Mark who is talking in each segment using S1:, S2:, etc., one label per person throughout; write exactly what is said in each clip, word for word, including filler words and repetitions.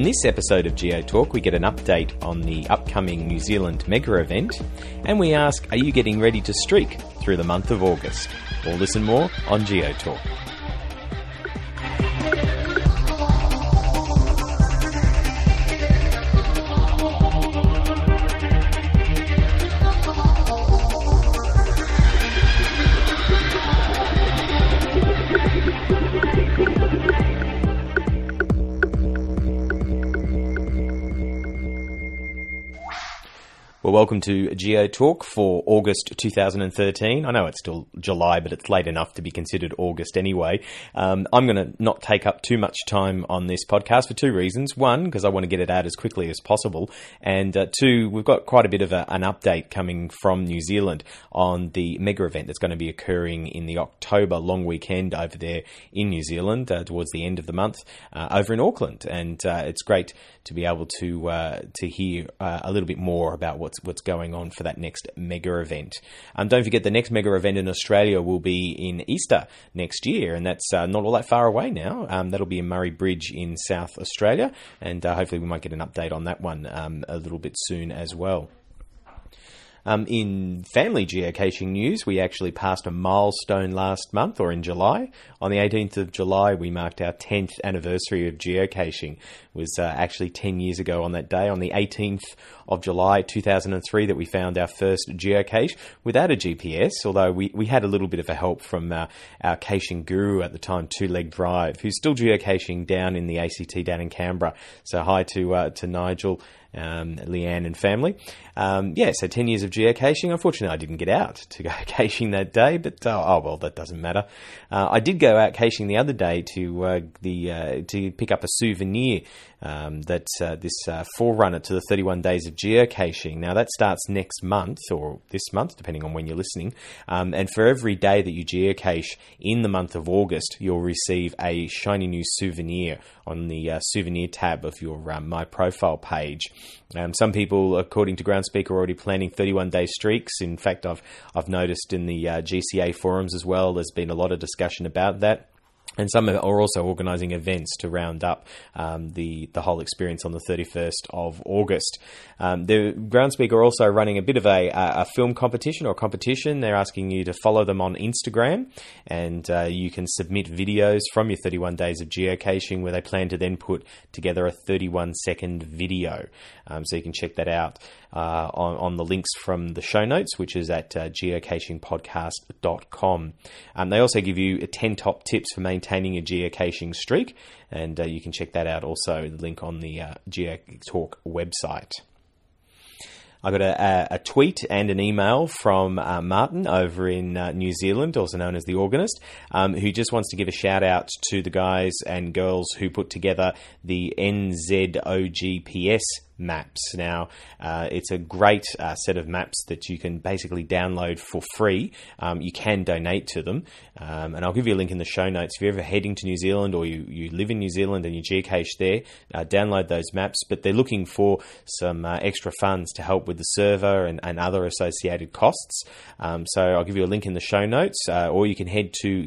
S1: In this episode of Geo Talk, we get an update on the upcoming New Zealand mega event, and we ask, are you getting ready to streak through the month of August? All this and more on Geo Talk. Well, welcome to Geo Talk for August two thousand thirteen. I know it's still July, but it's late enough to be considered August anyway. Um, I'm going to not take up too much time on this podcast for two reasons. One, because I want to get it out as quickly as possible. And uh, two, we've got quite a bit of a, an update coming from New Zealand on the mega event that's going to be occurring in the October long weekend over there in New Zealand uh, towards the end of the month uh, over in Auckland. And uh, it's great to be able to uh, to hear uh, a little bit more about what's what's going on for that next mega event. Um, don't forget, the next mega event in Australia will be in Easter next year, and that's uh, not all that far away now. Um, that'll be in Murray Bridge in South Australia, and uh, hopefully we might get an update on that one um, a little bit soon as well. Um, in family geocaching news, we actually passed a milestone last month, or in July. On the eighteenth of July, we marked our tenth anniversary of geocaching. It was uh, actually ten years ago on that day, on the eighteenth of July two thousand three, that we found our first geocache without a G P S, although we, we had a little bit of a help from uh, our caching guru at the time, Two Leg Drive, who's still geocaching down in the A C T down in Canberra. So hi to uh, to Nigel, Um, Leanne and family. Um, yeah, so ten years of geocaching. Unfortunately, I didn't get out to go caching that day, but uh, oh well, that doesn't matter. Uh, I did go out caching the other day to uh, the uh, to pick up a souvenir um, that uh, this uh, forerunner to the thirty-one days of geocaching. Now that starts next month or this month, depending on when you're listening. Um, and for every day that you geocache in the month of August, you'll receive a shiny new souvenir on the uh, souvenir tab of your um, My Profile page. Um, some people, according to Groundspeak, are already planning thirty-one day streaks. In fact, I've I've noticed in the uh, G C A forums as well, there's been a lot of discussion about that. And some are also organising events to round up um, the the whole experience on the thirty-first of August. Um, the Groundspeak are also running a bit of a, a film competition or competition. They're asking you to follow them on Instagram, and uh, you can submit videos from your thirty-one days of geocaching, where they plan to then put together a thirty-one second video. Um, so you can check that out uh, on, on the links from the show notes, which is at uh, geocaching podcast dot com. Um, they also give you ten top tips for maintaining a geocaching streak, and uh, you can check that out also, the link on the uh, GeoTalk website. I got a, a tweet and an email from uh, Martin over in uh, New Zealand, also known as the Organist, um, who just wants to give a shout out to the guys and girls who put together the N Z O G P S maps. Now, uh, it's a great uh, set of maps that you can basically download for free. Um, you can donate to them, um, and I'll give you a link in the show notes. If you're ever heading to New Zealand, or you, you live in New Zealand and you geocache there, uh, download those maps. But they're looking for some uh, extra funds to help with the server and, and other associated costs. Um, so I'll give you a link in the show notes, uh, or you can head to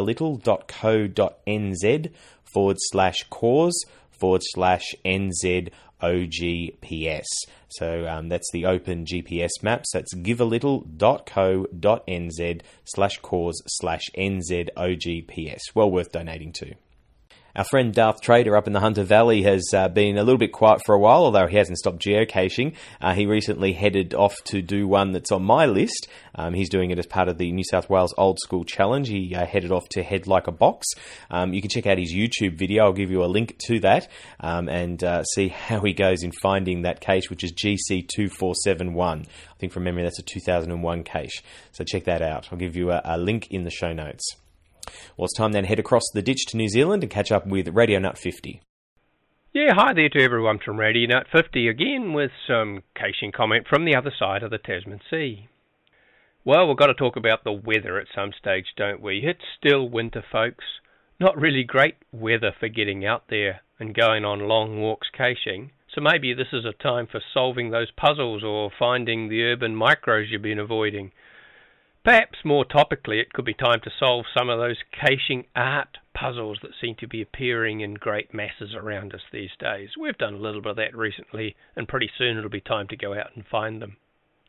S1: givealittle.co.nz forward slash cause forward slash NZ O G P S. So um, that's the open G P S map. So it's givealittle.co.nz slash cause slash NZ O G P S. Well worth donating to. Our friend Darth Trader up in the Hunter Valley has uh, been a little bit quiet for a while, although he hasn't stopped geocaching. Uh, he recently headed off to do one that's on my list. Um, he's doing it as part of the New South Wales Old School Challenge. He uh, headed off to Head Like a Box. Um, you can check out his YouTube video. I'll give you a link to that um, and uh, see how he goes in finding that cache, which is G C two four seven one. I think from memory that's a two thousand one cache. So check that out. I'll give you a, a link in the show notes. Well, it's time then to head across the ditch to New Zealand and catch up with Radio Nut fifty.
S2: Yeah, hi there to everyone from Radio Nut fifty again with some caching comment from the other side of the Tasman Sea. Well, we've got to talk about the weather at some stage, don't we? It's still winter, folks. Not really great weather for getting out there and going on long walks caching. So maybe this is a time for solving those puzzles or finding the urban micros you've been avoiding. Perhaps more topically, it could be time to solve some of those caching art puzzles that seem to be appearing in great masses around us these days. We've done a little bit of that recently, and pretty soon it'll be time to go out and find them.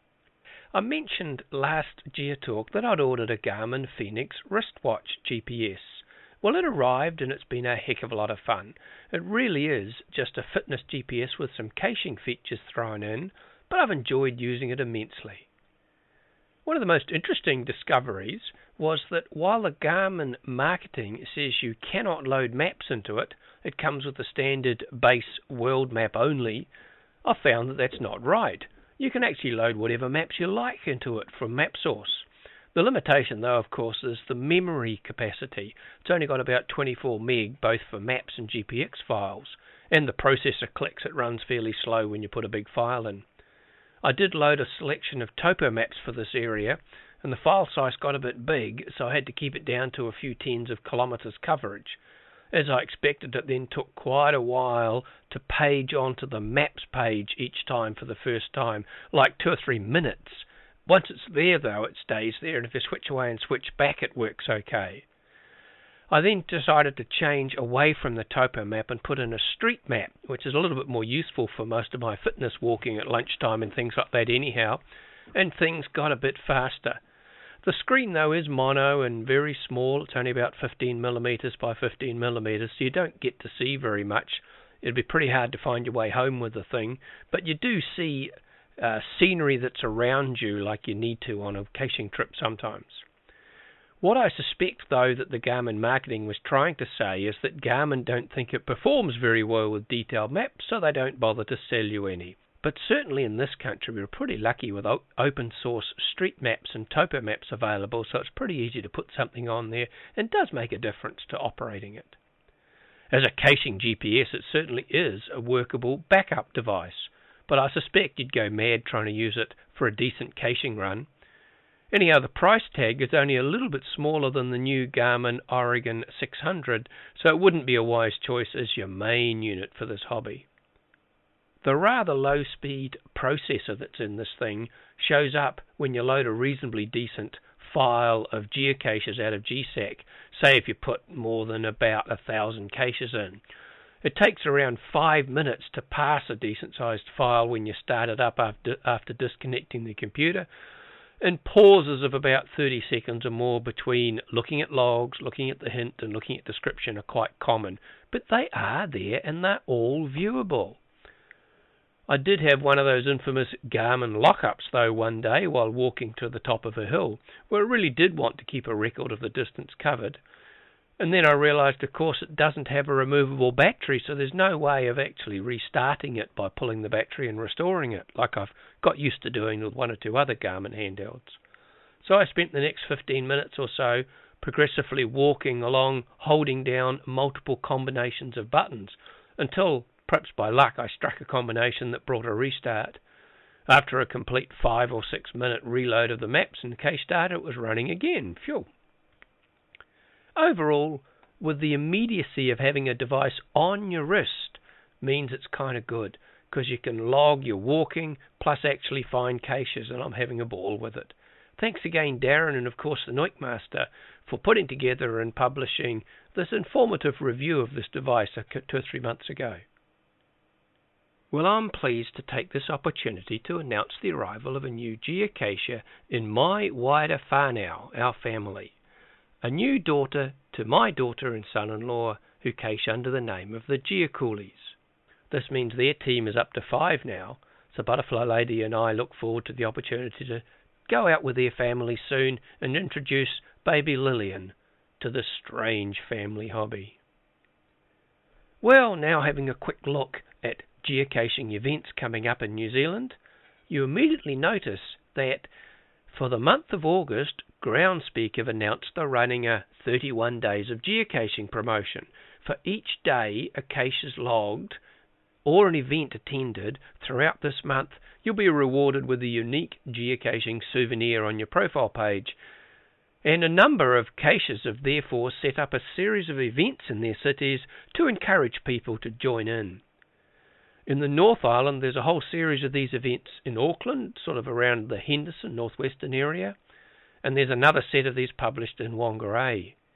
S2: I mentioned last GeoTalk that I'd ordered a Garmin Fenix wristwatch G P S. Well, it arrived and it's been a heck of a lot of fun. It really is just a fitness G P S with some caching features thrown in, but I've enjoyed using it immensely. One of the most interesting discoveries was that while the Garmin marketing says you cannot load maps into it, it comes with the standard base world map only, I found that that's not right. You can actually load whatever maps you like into it from MapSource. The limitation, though, of course, is the memory capacity. It's only got about twenty-four meg, both for maps and G P X files, and the processor clicks. It runs fairly slow when you put a big file in. I did load a selection of topo maps for this area, and the file size got a bit big, so I had to keep it down to a few tens of kilometres coverage. As I expected, it then took quite a while to page onto the maps page each time for the first time, like two or three minutes. Once it's there, though, it stays there, and if you switch away and switch back, it works okay. I then decided to change away from the topo map and put in a street map, which is a little bit more useful for most of my fitness walking at lunchtime and things like that anyhow, and things got a bit faster. The screen, though, is mono and very small. It's only about fifteen millimeters by fifteen millimeters, so you don't get to see very much. It'd be pretty hard to find your way home with the thing, but you do see uh, scenery that's around you like you need to on a caching trip sometimes. What I suspect, though, that the Garmin marketing was trying to say is that Garmin don't think it performs very well with detailed maps, so they don't bother to sell you any. But certainly in this country we're pretty lucky with open source street maps and topo maps available, so it's pretty easy to put something on there and does make a difference to operating it. As a caching G P S, it certainly is a workable backup device, but I suspect you'd go mad trying to use it for a decent caching run. Anyhow, the price tag is only a little bit smaller than the new Garmin Oregon six hundred, so it wouldn't be a wise choice as your main unit for this hobby. The rather low-speed processor that's in this thing shows up when you load a reasonably decent file of geocaches out of G SAC, say if you put more than about a thousand caches in. It takes around five minutes to pass a decent-sized file when you start it up after, after disconnecting the computer, and pauses of about thirty seconds or more between looking at logs, looking at the hint, and looking at description are quite common, but they are there and they're all viewable. I did have one of those infamous Garmin lockups, though, one day while walking to the top of a hill, where I really did want to keep a record of the distance covered. And then I realised, of course, it doesn't have a removable battery, so there's no way of actually restarting it by pulling the battery and restoring it, like I've got used to doing with one or two other Garmin handhelds. So I spent the next fifteen minutes or so progressively walking along, holding down multiple combinations of buttons, until, perhaps by luck, I struck a combination that brought a restart. After a complete five or six minute reload of the maps and cache data, it was running again. Phew. Overall, with the immediacy of having a device on your wrist means it's kind of good, because you can log your walking plus actually find caches, and I'm having a ball with it. Thanks again, Darren, and of course the Noikmaster, for putting together and publishing this informative review of this device two or three months ago. Well, I'm pleased to take this opportunity to announce the arrival of a new geocacher in my wider whānau, our family. A new daughter to my daughter and son-in-law who cache under the name of the Geocoolies. This means their team is up to five now, so Butterfly Lady and I look forward to the opportunity to go out with their family soon and introduce baby Lillian to this strange family hobby. Well, now having a quick look at geocaching events coming up in New Zealand, you immediately notice that for the month of August, Groundspeak have announced they're running a thirty-one days of geocaching promotion. For each day a cache is logged or an event attended throughout this month, you'll be rewarded with a unique geocaching souvenir on your profile page. And a number of caches have therefore set up a series of events in their cities to encourage people to join in. In the North Island, there's a whole series of these events in Auckland, sort of around the Henderson, northwestern area, and there's another set of these published in Whangarei.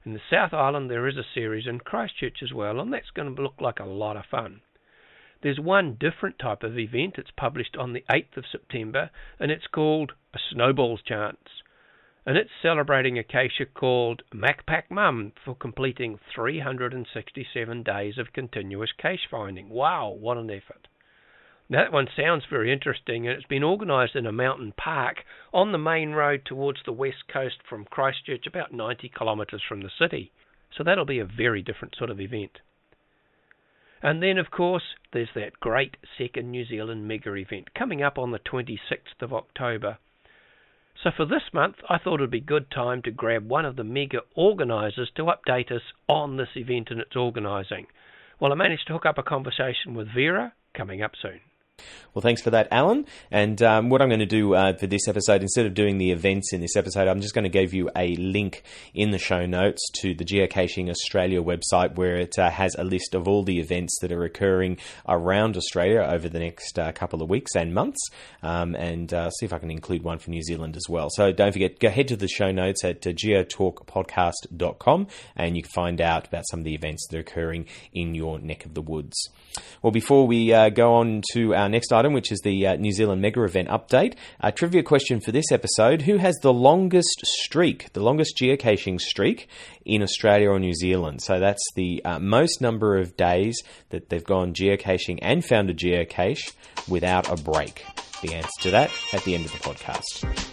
S2: In the South Island, there is a series in Christchurch as well, and that's going to look like a lot of fun. There's one different type of event. It's published on the eighth of September, and it's called A Snowball's Chance. And it's celebrating acacia called Macpac Mum for completing three hundred sixty-seven days of continuous cache finding. Wow, what an effort. That one sounds very interesting, and it's been organised in a mountain park on the main road towards the west coast from Christchurch, about ninety kilometres from the city. So that'll be a very different sort of event. And then, of course, there's that great second New Zealand mega event coming up on the twenty-sixth of October. So for this month, I thought it would be a good time to grab one of the mega organisers to update us on this event and its organising. Well, I managed to hook up a conversation with Vera, coming up soon.
S1: Well, thanks for that, Alan. And um, what I'm going to do uh, for this episode, instead of doing the events in this episode, I'm just going to give you a link in the show notes to the Geocaching Australia website, where it uh, has a list of all the events that are occurring around Australia over the next uh, couple of weeks and months, um, and uh, see if I can include one for New Zealand as well. So don't forget, go head to the show notes at uh, geotalk podcast dot com, and you can find out about some of the events that are occurring in your neck of the woods. Well, before we uh, go on to our next item, which is the uh, New Zealand Mega Event update, a trivia question for this episode: who has the longest streak, the longest geocaching streak in Australia or New Zealand? So that's the uh, most number of days that they've gone geocaching and found a geocache without a break. The answer to that at the end of the podcast.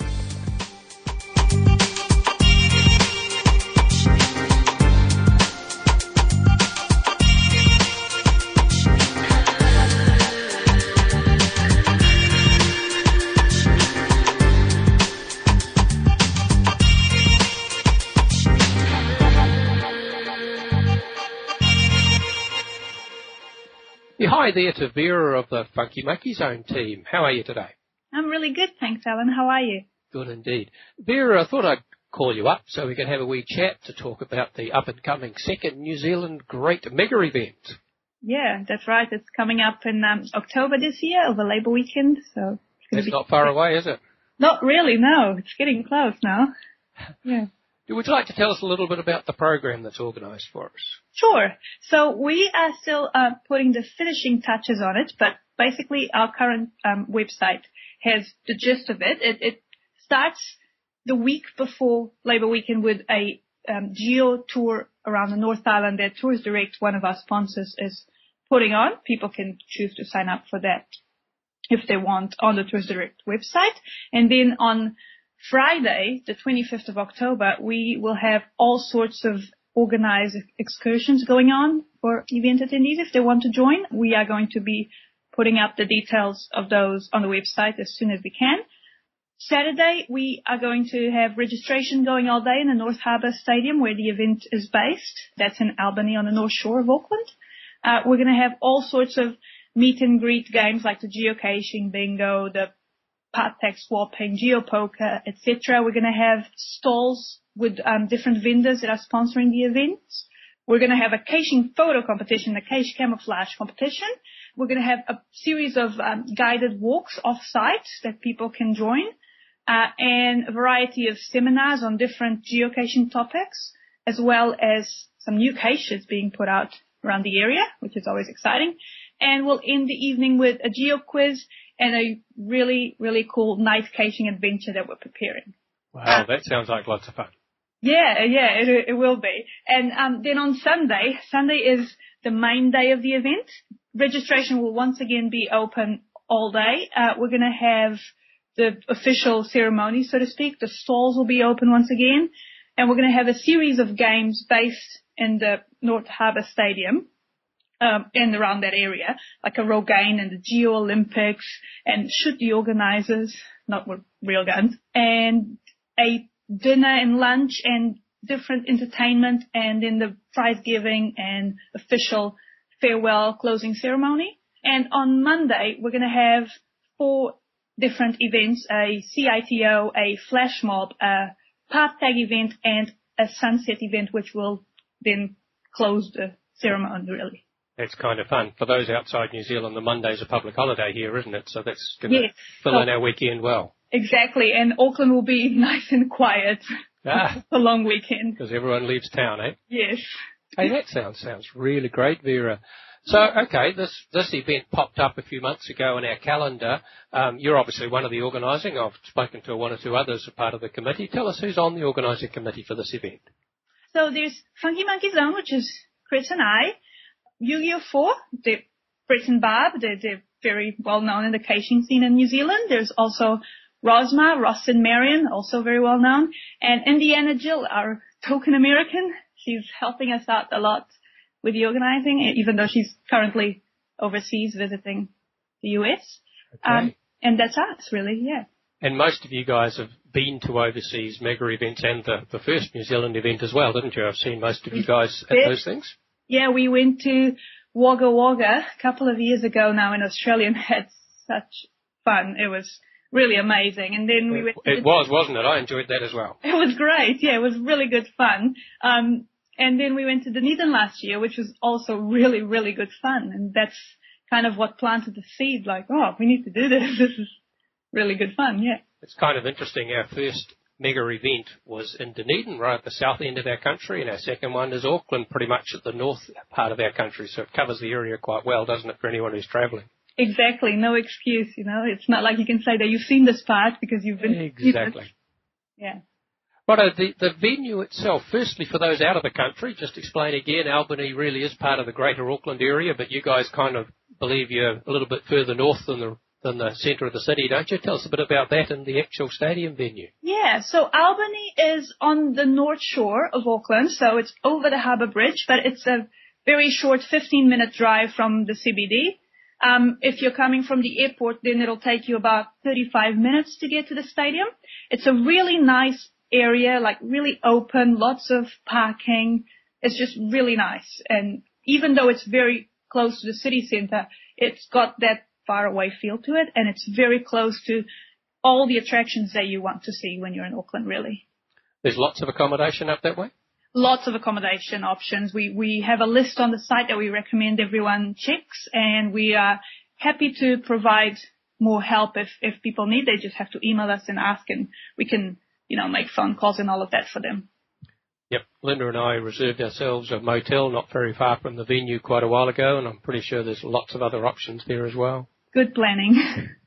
S3: Yeah, hi there to Vera of the Funky Monkey Zone team. How are you today?
S4: I'm really good, thanks, Alan. How are you?
S3: Good indeed. Vera, I thought I'd call you up so we could have a wee chat to talk about the up-and-coming second New Zealand Great Mega Event.
S4: Yeah, that's right. It's coming up in um, October this year, over Labour Weekend. So it's
S3: That's
S4: be
S3: not far away, is it?
S4: Not really, no. It's getting close now. Yeah.
S3: Would you like to tell us a little bit about the program that's organised for us?
S4: Sure. So we are still uh, putting the finishing touches on it, but basically our current um, website has the gist of it. It, it starts the week before Labour Weekend with a um, geo tour around the North Island that Tours Direct, one of our sponsors, is putting on. People can choose to sign up for that if they want on the Tours Direct website. And then on Friday, the twenty-fifth of October, we will have all sorts of organized excursions going on for event attendees if they want to join. We are going to be putting up the details of those on the website as soon as we can. Saturday, we are going to have registration going all day in the North Harbour Stadium where the event is based. That's in Albany on the North Shore of Auckland. Uh, we're going to have all sorts of meet and greet games like the geocaching, bingo, the part-tag swapping, geopoker, et cetera. We're going to have stalls with um, different vendors that are sponsoring the event. We're going to have a caching photo competition, a cache camouflage competition. We're going to have a series of um, guided walks off-site that people can join, uh, and a variety of seminars on different geocaching topics, as well as some new caches being put out around the area, which is always exciting. And we'll end the evening with a geo quiz and a really, really cool night caching adventure that we're preparing.
S3: Wow, that sounds like lots of fun.
S4: Yeah, yeah, it, it will be. And um, then on Sunday, Sunday is the main day of the event. Registration will once again be open all day. Uh, we're going to have the official ceremony, so to speak. The stalls will be open once again. And we're going to have a series of games based in the North Harbour Stadium. Um, and around that area, like a Rogaine and the Geo Olympics, and shoot the organizers, not with real guns, and a dinner and lunch and different entertainment, and then the prize giving and official farewell closing ceremony. And on Monday, we're going to have four different events: a C I T O, a flash mob, a part tag event, and a sunset event, which will then close the ceremony, really.
S3: That's kind of fun. For those outside New Zealand, the Monday's a public holiday here, isn't it? So that's going to
S4: yes.
S3: fill
S4: so,
S3: in our weekend well.
S4: Exactly. And Auckland will be nice and quiet.
S3: Ah,
S4: a long weekend.
S3: because everyone leaves town, eh?
S4: Yes.
S3: Hey, that sounds sounds really great, Vera. So, okay, this this event popped up a few months ago in our calendar. Um, you're obviously one of the organising. I've spoken to one or two others as part of the committee. Tell us who's on the organising committee for this event.
S4: So there's Funky Monkey Zone, which is Chris and I. Yu-Gi-Oh! four, they're Brett and Barb. They're, they're very well known in the caching scene in New Zealand. There's also Rosma, Ross and Marion, also very well known. And Indiana Jill, our token American. She's helping us out a lot with the organising, even though she's currently overseas visiting the U S.
S3: Okay.
S4: Um, and that's us, really, yeah.
S3: And most of you guys have been to overseas mega events and the, the first New Zealand event as well, didn't you? I've seen most of you guys at those things.
S4: Yeah, we went to Wagga Wagga a couple of years ago now in Australia and had such fun. It was really amazing. And then we went...
S3: It was, wasn't it? I enjoyed that as well.
S4: It was great. Yeah, it was really good fun. Um, and then we went to Dunedin last year, which was also really, really good fun. And that's kind of what planted the seed, like, oh, we need to do this. This is really good fun, yeah.
S3: It's kind of interesting. Our first mega event was in Dunedin, right at the south end of our country, and our second one is Auckland, pretty much at the north part of our country. So it covers the area quite well, doesn't it, for anyone who's travelling?
S4: Exactly. No excuse, you know. It's not like you can say that you've seen this part because you've been...
S3: Exactly.
S4: Yeah.
S3: Right, the, the venue itself, firstly, for those out of the country, just explain again, Albany really is part of the greater Auckland area, but you guys kind of believe you're a little bit further north than the than the centre of the city, don't you? Tell us a bit about that and the actual stadium venue.
S4: Yeah, so Albany is on the north shore of Auckland, so it's over the Harbour Bridge, but it's a very short fifteen-minute drive from the C B D. Um, if you're coming from the airport, then it'll take you about thirty-five minutes to get to the stadium. It's a really nice area, like really open, lots of parking. It's just really nice. And even though it's very close to the city centre, it's got that far away feel to it, and it's very close to all the attractions that you want to see when you're in Auckland, really.
S3: There's lots of accommodation up that way?
S4: Lots of accommodation options. We we have a list on the site that we recommend everyone checks, and we are happy to provide more help if, if people need. They just have to email us and ask, and we can, you know, make phone calls and all of that for them.
S3: Yep, Linda and I reserved ourselves a motel not very far from the venue quite a while ago, and I'm pretty sure there's lots of other options there as well.
S4: Good planning.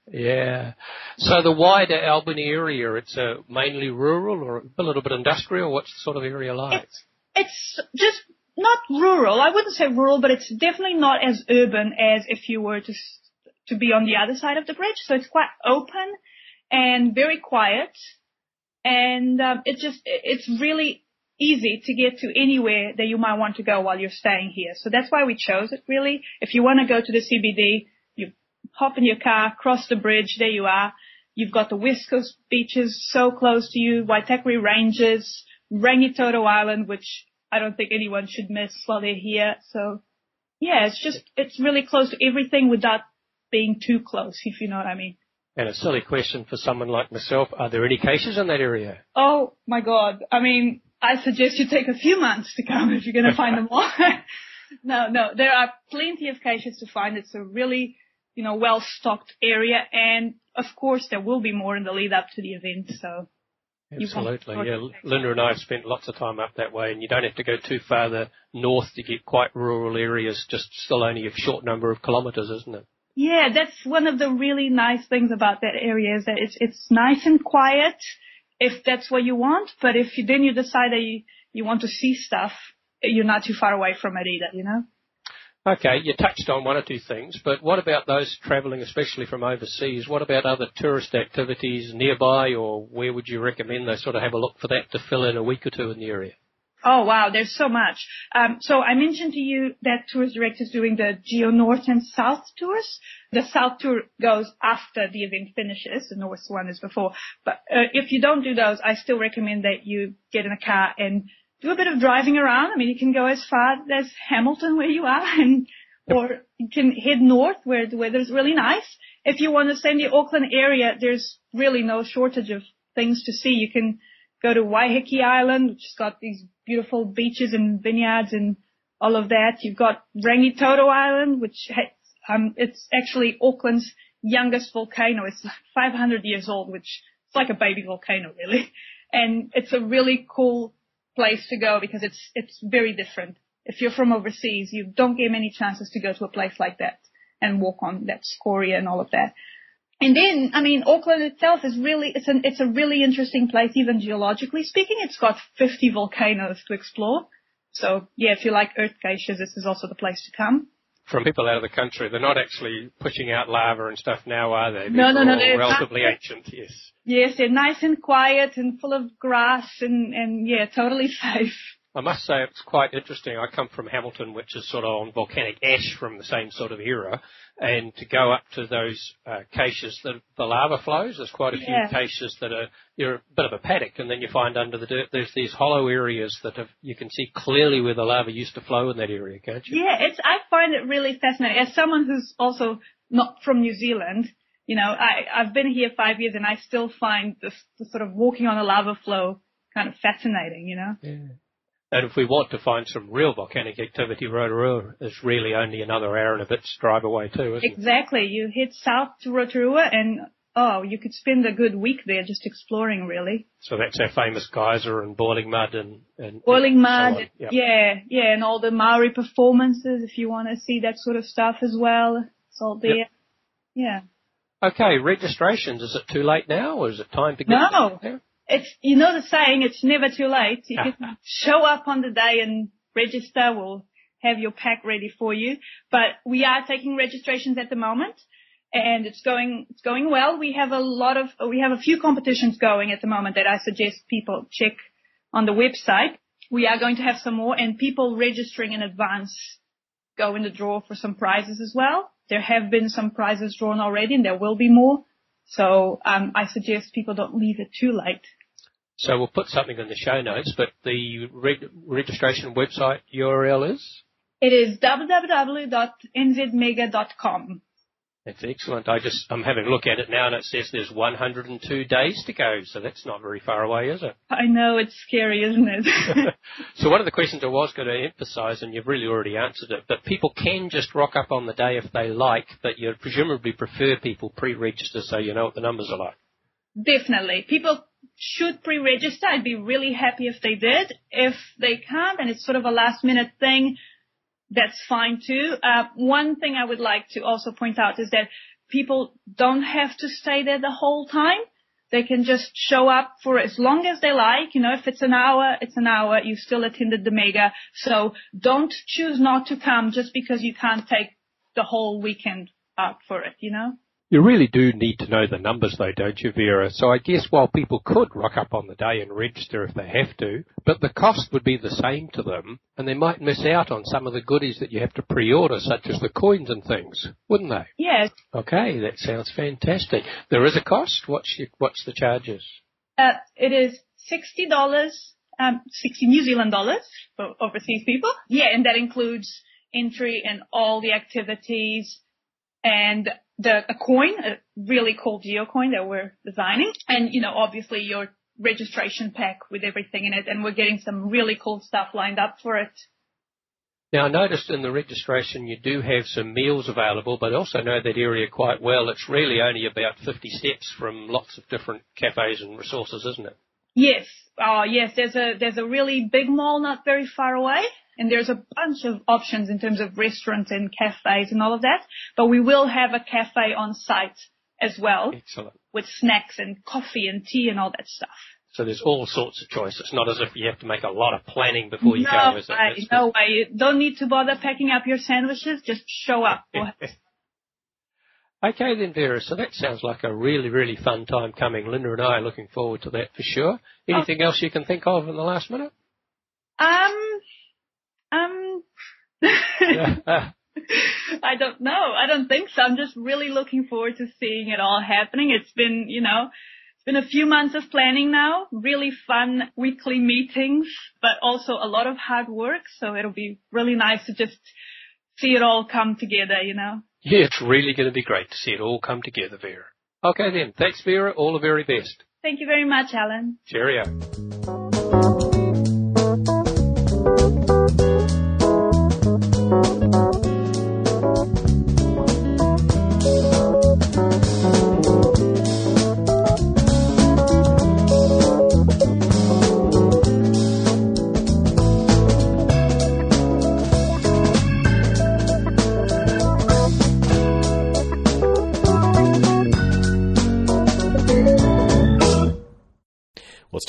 S3: Yeah. So the wider Albany area, it's uh, mainly rural or a little bit industrial? What's the sort of area like?
S4: It's, it's just not rural. I wouldn't say rural, but it's definitely not as urban as if you were to to be on the other side of the bridge. So it's quite open and very quiet. And um, it just it's really easy to get to anywhere that you might want to go while you're staying here. So that's why we chose it, really. If you want to go to the C B D, you hop in your car, cross the bridge, there you are. You've got the West Coast beaches so close to you, Waitakere Ranges, Rangitoto Island, which I don't think anyone should miss while they're here. So, yeah, it's just, it's really close to everything without being too close, if you know what I mean.
S3: And a silly question for someone like myself, are there any caches in that area?
S4: Oh, my God. I mean, I suggest you take a few months to come if you're going to find them all. No, no, there are plenty of caches to find. It's a really, you know, well-stocked area. And, of course, there will be more in the lead up to the event. So,
S3: absolutely, yeah. Linda and I have spent lots of time up that way, and you don't have to go too far the north to get quite rural areas, just still only a short number of kilometres, isn't it?
S4: Yeah, that's one of the really nice things about that area is that it's it's nice and quiet if that's what you want, but if you, then you decide that you, you want to see stuff, you're not too far away from it either, you know?
S3: Okay, you touched on one or two things, but what about those travelling, especially from overseas? What about other tourist activities nearby, or where would you recommend they sort of have a look for that to fill in a week or two in the area?
S4: Oh, wow, there's so much. Um, so I mentioned to you that Tourist Direct is doing the Geo North and South tours. The South tour goes after the event finishes. The North one is before. But uh, if you don't do those, I still recommend that you get in a car and do a bit of driving around. I mean, you can go as far as Hamilton where you are, and or you can head north where the weather's really nice. If you want to stay in the Auckland area, there's really no shortage of things to see. You can go to Waiheke Island, which has got these beautiful beaches and vineyards and all of that. You've got Rangitoto Island, which has, um, it's actually Auckland's youngest volcano. It's five hundred years old, which is like a baby volcano, really. And it's a really cool place to go because it's, it's very different. If you're from overseas, you don't get many chances to go to a place like that and walk on that scoria and all of that. And then, I mean, Auckland itself is really, it's an, it's a really interesting place, even geologically speaking. It's got fifty volcanoes to explore. So, yeah, if you like earth geysers, this is also the place to come.
S3: From people out of the country, they're not actually pushing out lava and stuff now, are they?
S4: No, no, no.
S3: They're relatively ancient, yes.
S4: Yes, they're nice and quiet and full of grass and, and yeah, totally safe.
S3: I must say it's quite interesting. I come from Hamilton, which is sort of on volcanic ash from the same sort of era, and to go up to those uh, caches, the, the lava flows, there's quite a few
S4: yeah.
S3: caches that are, you're a bit of a paddock, and then you find under the dirt there's these hollow areas that have, you can see clearly where the lava used to flow in that area, can't you?
S4: Yeah, it's, I find it really fascinating. As someone who's also not from New Zealand, you know, I, I've been here five years and I still find this, this sort of walking on a lava flow kind of fascinating, you know?
S3: Yeah. And if we want to find some real volcanic activity, Rotorua is really only another hour and a bit's drive away too, isn't it?
S4: Exactly. You head south to Rotorua and, oh, you could spend a good week there just exploring, really.
S3: So that's our famous geyser and boiling mud and... and
S4: boiling
S3: and
S4: mud,
S3: so yep.
S4: yeah, yeah, and all the Maori performances, if you want to see that sort of stuff as well. It's all there. Yep. Yeah.
S3: Okay, registrations. Is it too late now, or is it time to get
S4: No.
S3: there?
S4: It's, you know the saying, it's never too late. You can show up on the day and register. We'll have your pack ready for you. But we are taking registrations at the moment, and it's going, it's going well. We have a lot of, we have a few competitions going at the moment that I suggest people check on the website. We are going to have some more, and people registering in advance go in the draw for some prizes as well. There have been some prizes drawn already, and there will be more. So um, I suggest people don't leave it too late.
S3: So we'll put something in the show notes, but the reg- registration website U R L is?
S4: It is w w w dot n z mega dot com.
S3: That's excellent. I just, I'm having a look at it now and it says there's one hundred two days to go, so that's not very far away, is it?
S4: I know, it's scary, isn't it?
S3: So one of the questions I was going to emphasise, and you've really already answered it, but people can just rock up on the day if they like, but you'd presumably prefer people pre-register so you know what the numbers are like.
S4: Definitely. People should pre-register. I'd be really happy if they did. If they can't, and it's sort of a last-minute thing, that's fine too. Uh, one thing I would like to also point out is that people don't have to stay there the whole time. They can just show up for as long as they like. You know, if it's an hour, it's an hour. You still attended the mega. So don't choose not to come just because you can't take the whole weekend out for it, you know?
S3: You really do need to know the numbers though, don't you, Vera? So I guess while people could rock up on the day and register if they have to, but the cost would be the same to them, and they might miss out on some of the goodies that you have to pre-order, such as the coins and things, wouldn't they?
S4: Yes.
S3: Okay, that sounds fantastic. There is a cost? What's, your, what's the charges?
S4: Uh, it is sixty dollars, um, sixty New Zealand dollars for overseas people. Yeah, and that includes entry and all the activities and the a coin, a really cool geocoin that we're designing, and you know, obviously your registration pack with everything in it, and we're getting some really cool stuff lined up for it.
S3: Now, I noticed in the registration you do have some meals available, but I also know that area quite well. It's really only about fifty steps from lots of different cafes and resources, isn't it?
S4: Yes, uh, yes. There's a there's a really big mall not very far away. And there's a bunch of options in terms of restaurants and cafes and all of that. But we will have a cafe on site as well.
S3: Excellent.
S4: With snacks and coffee and tea and all that stuff.
S3: So there's all sorts of choice. It's not as if you have to make a lot of planning before you
S4: no
S3: go, is it?
S4: Way, no way. You don't need to bother packing up your sandwiches. Just show up.
S3: Okay then, Vera. So that sounds like a really, really fun time coming. Linda and I are looking forward to that for sure. Anything oh. else you can think of in the last minute?
S4: Um... Um, I don't know. I don't think so. I'm just really looking forward to seeing it all happening. It's been, you know, it's been a few months of planning now, really fun weekly meetings, but also a lot of hard work. So it'll be really nice to just see it all come together, you know.
S3: Yeah, it's really going to be great to see it all come together, Vera. Okay then. Thanks, Vera. All the very best.
S4: Thank you very much, Alan.
S3: Cheerio.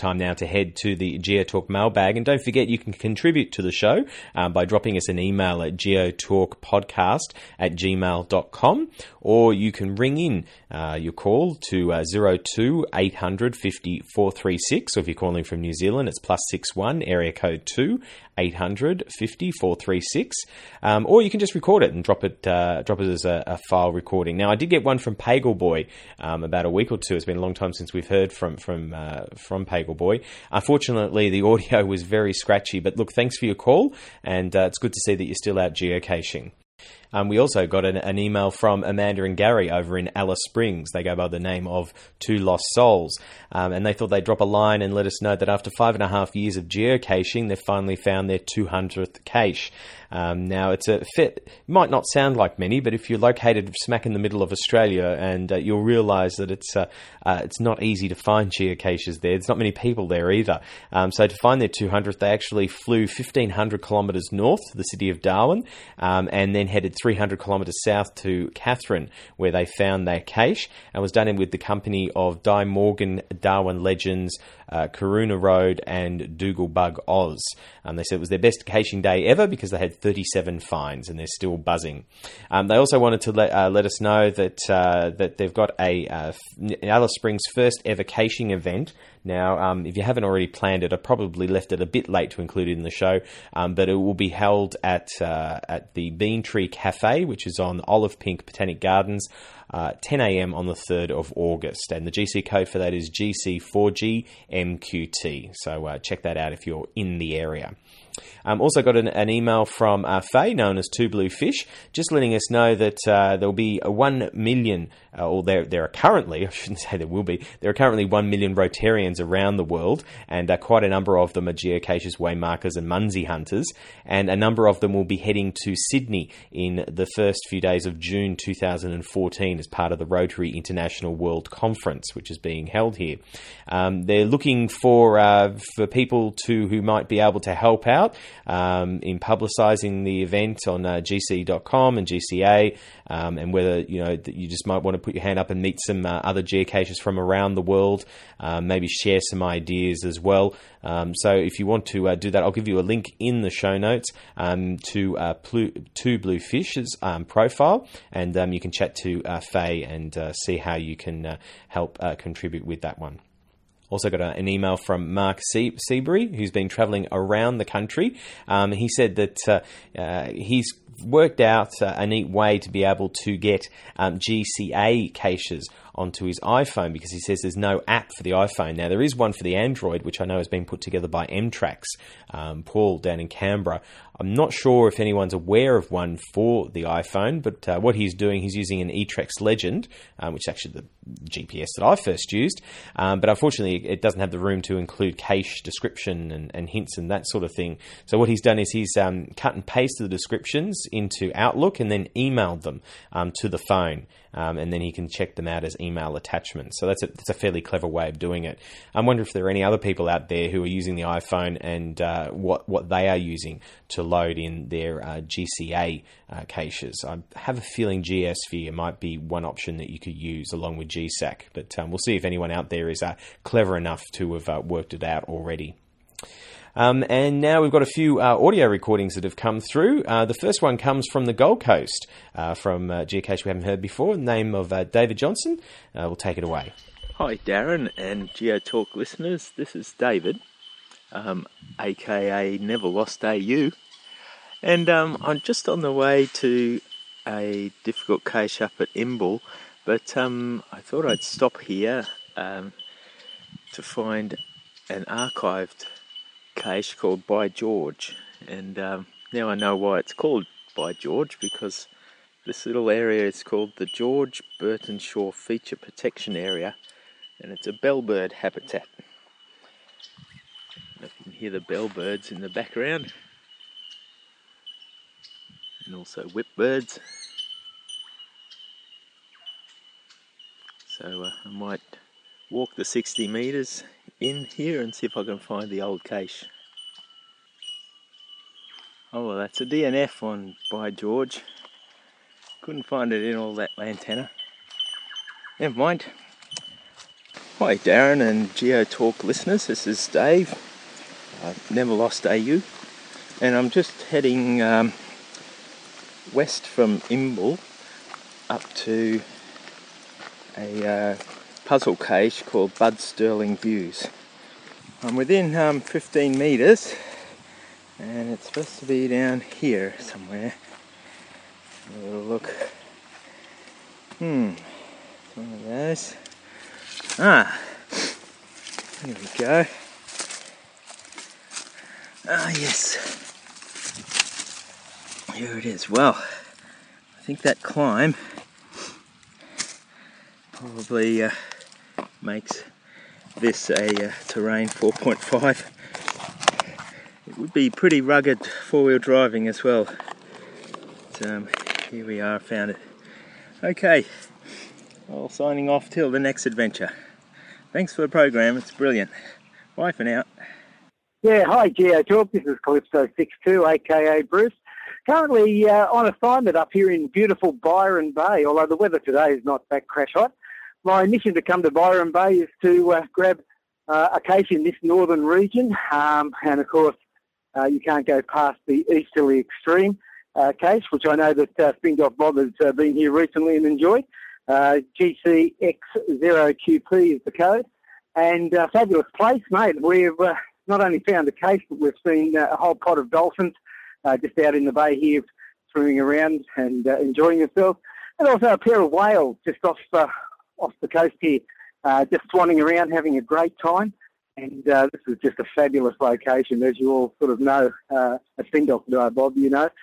S1: time now to head to the GeoTalk mailbag. And don't forget, you can contribute to the show um, by dropping us an email at geotalkpodcast at gmail dot com, or you can ring in uh, your call to uh, zero two eight hundred fifty four three six, or if you're calling from New Zealand, it's plus six one, area code two eight hundred fifty four three six, um, or you can just record it and drop it uh, drop it as a, a file recording. Now, I did get one from Pagel Boy um, about a week or two. It's been a long time since we've heard from from uh, from Pagel Boy. Unfortunately, the audio was very scratchy, but look, thanks for your call, and uh, it's good to see that you're still out geocaching. Um, we also got an, an email from Amanda and Gary over in Alice Springs. They go by the name of Two Lost Souls. Um, and they thought they'd drop a line and let us know that after five and a half years of geocaching, they've finally found their two hundredth cache. Um, now, it's a fit, might not sound like many, but if you're located smack in the middle of Australia, and uh, you'll realise that it's uh, uh, it's not easy to find geocaches there. There's not many people there either. Um, so to find their two hundredth, they actually flew fifteen hundred kilometres north to the city of Darwin, um, and then headed three hundred kilometres south to Katherine, where they found their cache, and was done in with the company of Di Morgan, Darwin Legends, uh, Karuna Road, and Dougal Bug Oz. Um, they said it was their best caching day ever because they had thirty-seven finds, and they're still buzzing. Um, they also wanted to let, uh, let us know that uh, that they've got a uh, Alice Springs' first ever caching event. Now, um, if you haven't already planned it, I probably left it a bit late to include it in the show, um, but it will be held at uh, at the Bean Tree Cafe, which is on Olive Pink Botanic Gardens, uh, ten a.m. on the third of August. And the G C code for that is G C four G M Q T. So uh, check that out if you're in the area. Um, also got an, an email from uh, Faye, known as Two Blue Fish, just letting us know that uh, there'll be a one million, uh, or there there are currently, I shouldn't say there will be, there are currently one million Rotarians around the world, and uh, quite a number of them are geocaches, waymarkers, and Munsey hunters, and a number of them will be heading to Sydney in the first few days of June two thousand fourteen as part of the Rotary International World Conference, which is being held here. Um, they're looking for uh, for people to who might be able to help out Um, in publicising the event on uh, G C dot com and G C A, um, and whether you know that you just might want to put your hand up and meet some uh, other geocaches from around the world, um, maybe share some ideas as well. Um, so if you want to uh, do that, I'll give you a link in the show notes um, to uh, Plu- Two Blue Fish's um, profile, and um, you can chat to uh, Faye and uh, see how you can uh, help uh, contribute with that one. Also got a, an email from Mark Se- Seabury, who's been travelling around the country. Um, he said that uh, uh, he's worked out uh, a neat way to be able to get um, G C A caches onto his iPhone, because he says there's no app for the iPhone. Now, there is one for the Android, which I know has been put together by M-Trax, um, Paul down in Canberra. I'm not sure if anyone's aware of one for the iPhone, but uh, what he's doing, he's using an eTrex Legend, um, which is actually the G P S that I first used, um, but unfortunately it doesn't have the room to include cache description and, and hints and that sort of thing. So what he's done is he's um, cut and pasted the descriptions into Outlook and then emailed them um, to the phone. Um, and then he can check them out as email attachments. So that's a, that's a fairly clever way of doing it. I wonder if there are any other people out there who are using the iPhone and uh, what, what they are using to load in their uh, G C A uh, caches. I have a feeling Geosphere might be one option that you could use along with G S A C, but um, we'll see if anyone out there is uh, clever enough to have uh, worked it out already. Um, and now we've got a few uh, audio recordings that have come through. Uh, the first one comes from the Gold Coast, uh, from uh, Geocache we haven't heard before, the name of uh, David Johnson. Uh, we'll take it away.
S5: Hi Darren and GeoTalk listeners, this is David, um, aka Never Lost A U, and um, I'm just on the way to a difficult cache up at Imbil, but um, I thought I'd stop here um, to find an archived cache called By George, and um, now I know why it's called By George, because this little area is called the George Burtonshaw Feature Protection Area, and it's a bellbird habitat. And if you can hear the bellbirds in the background, and also whipbirds. So uh, I might walk the sixty metres in here and see if I can find the old cache. Oh well, that's a D N F on By George. Couldn't find it in all that lantana. Never mind. Hi Darren and GeoTalk listeners, this is Dave, uh, Never Lost A U, and I'm just heading um, west from Imbil up to a uh, puzzle cache called Bud Sterling Views. I'm within um, fifteen metres and it's supposed to be down here somewhere. Have a little look. Hmm, it's one of those. Ah, here we go. Ah, yes. Here it is. Well, I think that climb probably uh, makes this a uh, terrain four point five. It would be pretty rugged four-wheel driving as well. But, um, here we are, found it. Okay. Well, signing off till the next adventure. Thanks for the program, it's brilliant. Bye for now.
S6: Yeah, hi GeoTalk, this is Calypso sixty-two, aka Bruce. Currently uh, on assignment up here in beautiful Byron Bay, although the weather today is not that crash hot. My mission to come to Byron Bay is to uh, grab uh, a cache in this northern region, um, and of course uh, you can't go past the easterly extreme uh, cache, which I know that uh, Spindolph Bob has uh, been here recently and enjoyed. Uh, G C X zero Q P is the code, and uh, fabulous place, mate. We've uh, not only found a cache, but we've seen uh, a whole pot of dolphins uh, just out in the bay here, swimming around and uh, enjoying themselves, and also a pair of whales just off uh, off the coast here, uh, just swanning around, having a great time. And uh, this is just a fabulous location, as you all sort of know, uh, a Spindolph, uh, Bob, you know.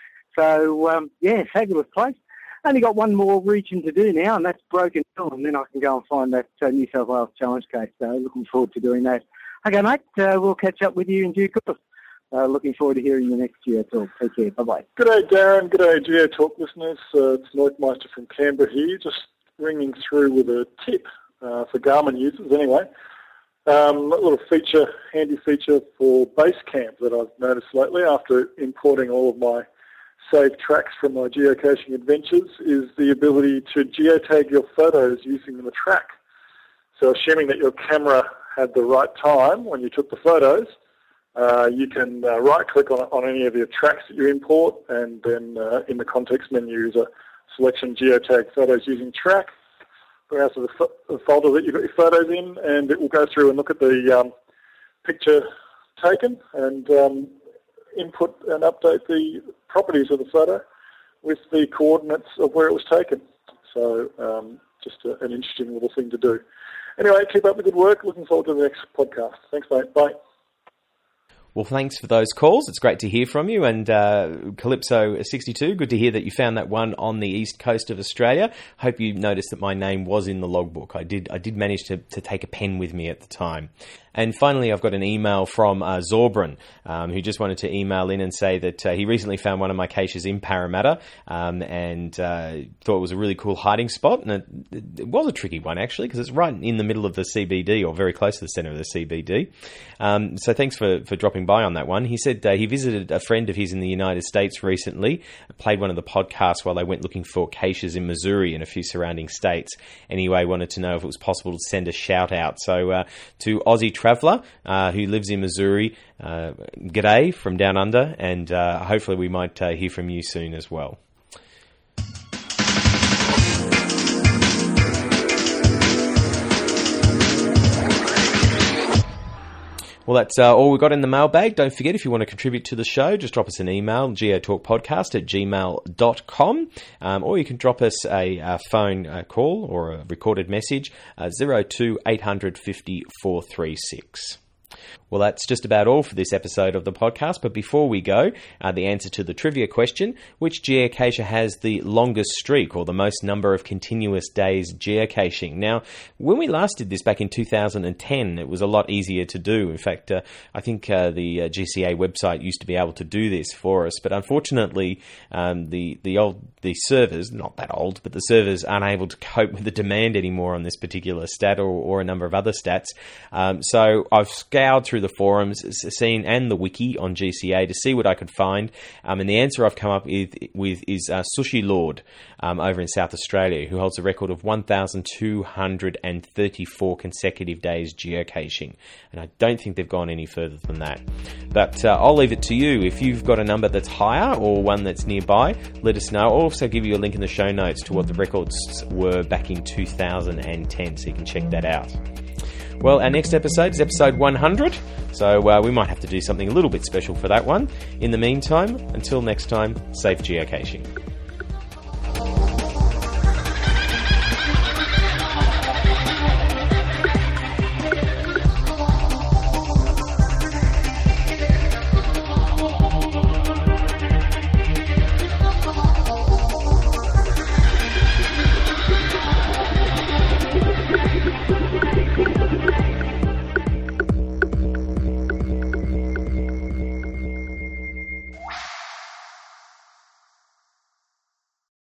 S6: So um, yeah, fabulous place. Only got one more region to do now, and that's Broken Hill, and then I can go and find that uh, New South Wales Challenge case. So looking forward to doing that. Okay, mate, uh, we'll catch up with you in due course. Uh, looking forward to hearing the next GeoTalk. Take care. Bye-bye.
S7: G'day, Darren. G'day, GeoTalk listeners. Uh, it's Northmeister from Canberra here, just ringing through with a tip uh, for Garmin users anyway. Um, a little feature, handy feature for Basecamp that I've noticed lately after importing all of my saved tracks from my geocaching adventures is the ability to geotag your photos using the track. So assuming that your camera had the right time when you took the photos, uh, you can uh, right-click on, on any of your tracks that you import, and then uh, in the context menu is a selection geotag photos using track. Browse the, fo- the folder that you've got your photos in, and it will go through and look at the um, picture taken and um, input and update the properties of the photo with the coordinates of where it was taken. So um, just a, an interesting little thing to do. Anyway, keep up the good work. Looking forward to the next podcast. Thanks, mate. Bye.
S1: Well, thanks for those calls. It's great to hear from you. And uh, Calypso sixty-two, good to hear that you found that one on the east coast of Australia. Hope you noticed that my name was in the logbook. I did I did manage to, to take a pen with me at the time. And finally, I've got an email from uh, Zorbran, um, who just wanted to email in and say that uh, he recently found one of my caches in Parramatta um, and uh, thought it was a really cool hiding spot. And it, it was a tricky one, actually, because it's right in the middle of the C B D, or very close to the centre of the C B D. Um, so thanks for, for dropping by on that one. He said uh, he visited a friend of his in the United States recently, played one of the podcasts while they went looking for caches in Missouri and a few surrounding states. Anyway, wanted to know if it was possible to send a shout out. So uh, to Aussie Traveller, uh, who lives in Missouri, uh, g'day from down under, and uh, hopefully we might uh, hear from you soon as well. Well, that's uh, all we've got in the mailbag. Don't forget, if you want to contribute to the show, just drop us an email, geotalkpodcast at gmail dot com, um, or you can drop us a, a phone uh, call or a recorded message, uh, zero two eight hundred fifty four three six. Well, that's just about all for this episode of the podcast. But before we go, uh, the answer to the trivia question: which geocacher has the longest streak, or the most number of continuous days geocaching? Now, when we last did this back in two thousand ten, it was a lot easier to do. In fact, uh, I think uh, the uh, G C A website used to be able to do this for us. But unfortunately, um, the the old the servers, not that old, but the servers aren't able to cope with the demand anymore on this particular stat or, or a number of other stats. Um, so I've scoured through the forums, seen and the wiki on G C A to see what I could find, um, and the answer I've come up with, with is uh, Sushi Lord um, over in South Australia, who holds a record of one thousand two hundred thirty-four consecutive days geocaching, and I don't think they've gone any further than that. But uh, I'll leave it to you. If you've got a number that's higher or one that's nearby, let us know. I'll also give you a link in the show notes to what the records were back in two thousand ten, so you can check that out. Well, our next episode is episode one hundred, so uh, we might have to do something a little bit special for that one. In the meantime, until next time, safe geocaching.